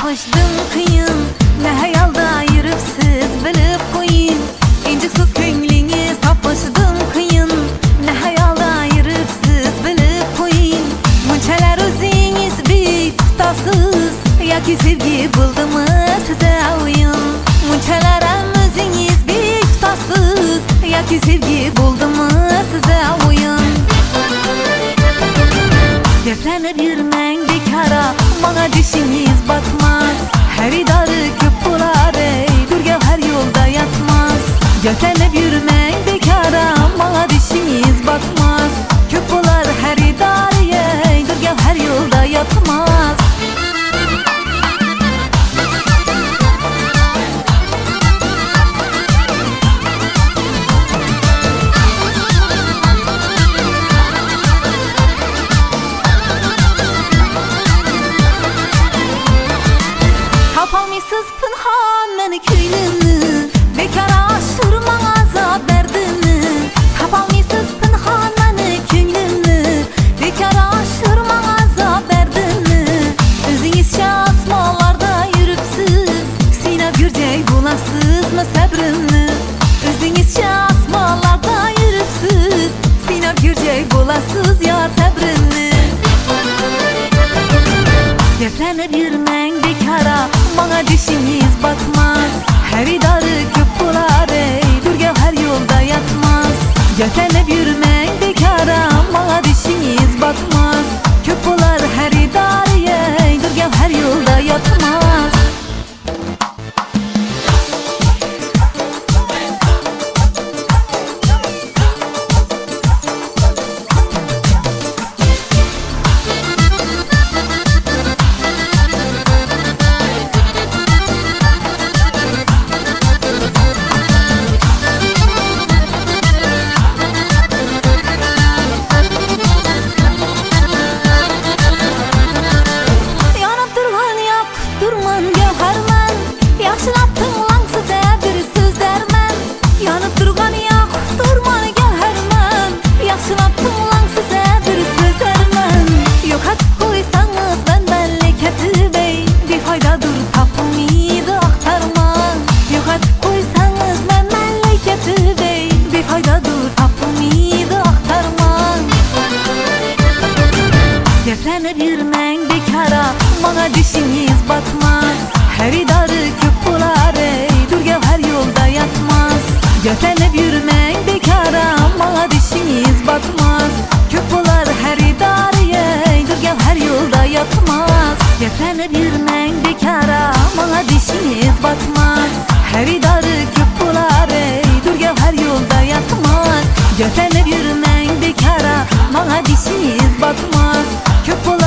tapışdım kıyın, ne hayalda yürüpsiz bilip koyun. İnciksiz könglingiz tapışdım kıyın, ne hayalda yürüpsiz bilip koyun. Munçalar o'zingiz bek tutasız, yoki sevgi buldimi size oyun. Munçalar o'zingiz bek tutasız, yoki sevgi buldimi size oyun. Gaplanib yurmang bekara, bana dişiniz batmaz. Xaridori ko'p bo'lar, turga har yo'lda yatmaz. Gaplanib yurmang bekara, bana dişiniz batmaz. Ko'p bo'lar xaridori, turga har yo'lda yatmaz. Tapalmıysız pınhan meni köylümni, bekara aşırmang azap derdini. Tapalmıysız pınhan meni köylümni, bekara aşırmang azap derdini. O'zingizcha osmonlarda yuribsiz, sinab yurjay bo'lasizmi sabrimni. O'zingizcha osmonlarda yuribsiz, sinab yurjay bo'lasiz yor sabrimni. Gaplanib yurmang bekara, bana dişiniz batmaz. Xaridori ko'p bo'lar, turga har yo'lda yatmaz. Gaplanib yurmang bekara, bana dişiniz batmaz. Ko'p bo'lar xaridori, turga har yo'lda yatmaz. Gaplanib yurmang bekara, bana dişiniz batmaz. Xaridori ko'p bo'lar, turga har yo'lda yatmaz. Gaplanib yurmang bekara, bana dişiniz batmaz. Ko'p bo'lar xaridori, turga har yo'lda yatmaz. Gaplanib yurmang bekara, bana dişiniz batmaz. Xaridori ko'p bo'lar, turga har yo'lda yatmaz. Gaplanib yurmang bekara, bana dişiniz batmaz. Ko'p